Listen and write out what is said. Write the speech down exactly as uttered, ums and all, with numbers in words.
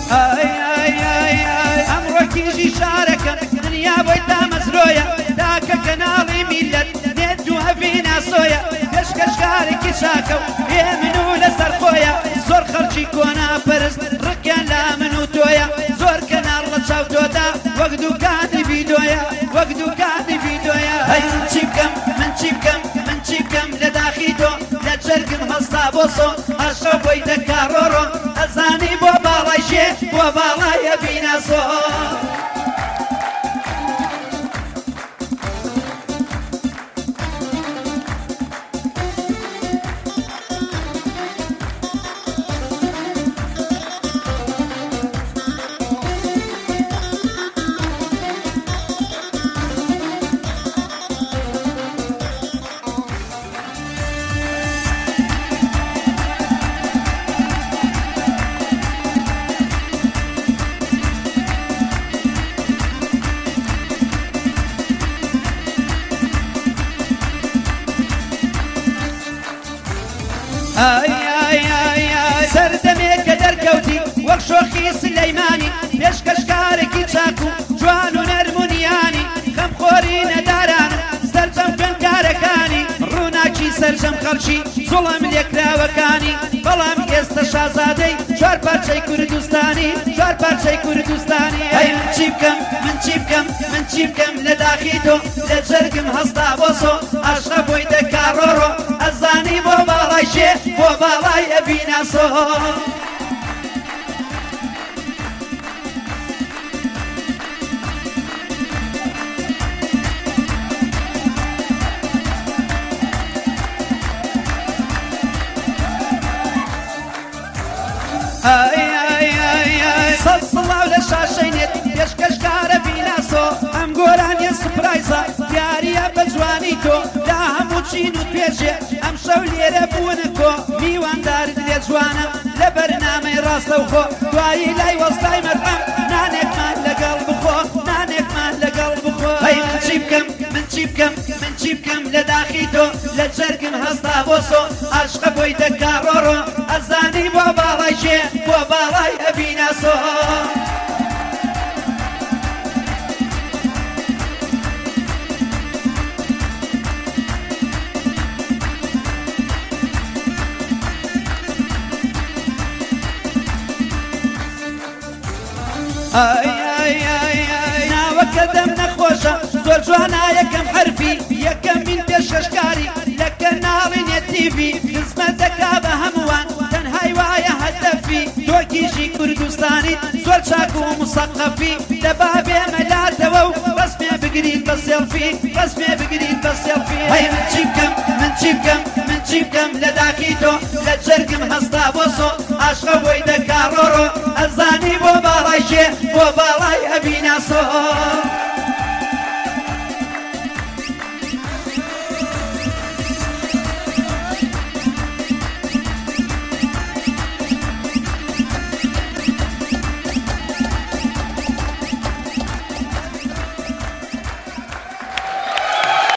ئای ئای ئای ئای ئەمڕۆ کیژی شارەکەم دنیا بۆی تا مەزرۆیە داکە کەناڵی میلەت نێت و هەڤی ناسۆیە کەشکەشکارێکی چاکە و هێ من و لەسەر خۆیە زۆر خەڵکی کۆنا پەرست ڕکیان لا من و تۆیە زۆر کەناڵ لە چاو تۆدا وەک دووکانی ڤیدۆیە وەک دووکانی ڤیدۆیە هەی من چی بکەم من چی بکەم من چی بکەم لە داخی تۆ لە جەرگم هەستا بۆ سۆ عەشقە بۆی دەکا ڕۆڕۆ ئەزانی بۆ باڵای شێ بۆ باڵایە بیناسۆ ئای ئای ئای ئای سەردەمێکە دەرکەوتی وەک شۆخی سلەیمانی پێشکەشکارێکی چاک و جوان و نەرمونیانی خەمخۆری نەدارانم سەرجەم خوێندکارەکانی ڕووناکی سەرجەم خەڵکی زوڵەم لێکراوەکانی بەڵام ئێستا شازادەی چوار پارچەی کوردستانی چوار پارچەی کوردستانی ئەی من چی بکەم من چی بکەم من چی بکەم لە داخی تۆ لە جەرگم هەستا بۆ سۆ عەشقە بۆی دەکا ڕۆڕۆ ئەزانی بۆ باڵای شێ بۆ باڵای ئەبیناسۆ ئای ئای ئای ئای سەد سڵاو لە شاشەینێت پێشکەشکارە بیناسۆ ئەم گۆرانیە سپرایزە دیاریە بە جوانی تۆ لا هەموو چین و توێژێ ئەم شەو لێرە بوونە کۆ میواندارت لێ جوانە لە بەرنامەی ڕاستەوخۆ دوایی لای وەستای مەرقەم نانێکمان لەگەڵ بخۆ نانێکمان لەگەڵ بخۆ ئەی من چی بکەم من چی بکەم من چی بکەم لە داخی تۆ لە جەرگم هەستا بۆ سۆ عەشقە بۆی دەکا ڕۆڕۆ ئەزانی بۆ باڵای شێ بۆ باڵای ئەبیناسۆ ئای ئای ئای ئای ناوەکە دەم نەخۆشە زۆر جوانە یەکەم حرفی یەکەم من پێشکەشکاری لە کەناڵی نێتیڤی خزمەت دەکا بە هەمووان تەنهای وایە هەدەفی تۆ کیژی کوردستانیت زۆر چاک و موسەقەفی دەبا بێمە لاتەوە و ڕەسمێ بگریت بە سێڵفی ڕەسمێ بگریت بە سێڵفی هەی من چی بکەم من چی بکەم من چی بکەم لە داخی تۆ لە جەرگم هەستا بۆ سۆ عەشقە بۆی دەکا ڕۆڕۆ ئەزانی